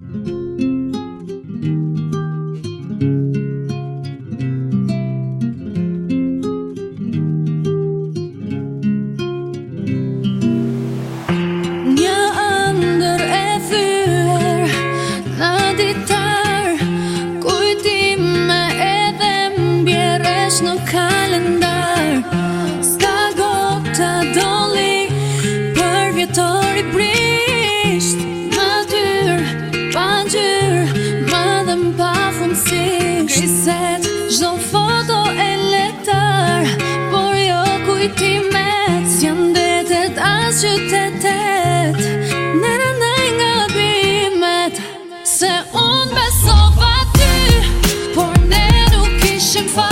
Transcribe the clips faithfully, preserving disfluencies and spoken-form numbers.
Në kalendar s'ka gota doli për vjetor i brisht. Natyr, pa ngjyr, madhem pa fundësisht. Griset çdo foto e letar, por jo kujtimet s'jan detet as qytetet. Ne na ndaj nga gabimet, se unë besova ty, por ne nuk ishim fat.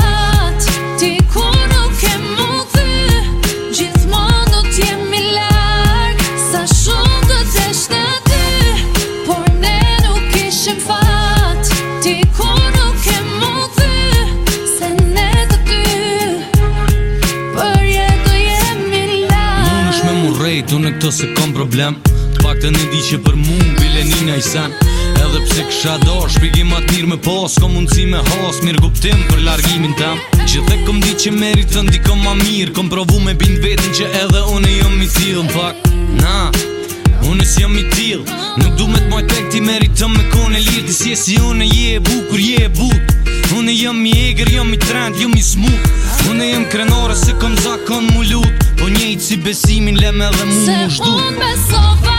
Unë këto se kom problem, të pak të në di që për mu bilenina i sen. Edhe pse kësha do shpjegim atë mirë me pas, kom mundësi me has, mirë guptim për largimin tem. Që dhe kom di që meritën di kom ma mirë, kom provu me bind vetin që edhe unë jam i tillë. Në fakt, na, unë s'jam i tillë, nuk du me t'moj tek ti meritën me kone lirë. Ti si e si unë je e bukur, je e but. Unë jam i eger, jam i trend, jam i smut. Unë jam krenare se kom zakon mu lut, po njejt si besimin lem edhe mu mu shdut. Se unë besova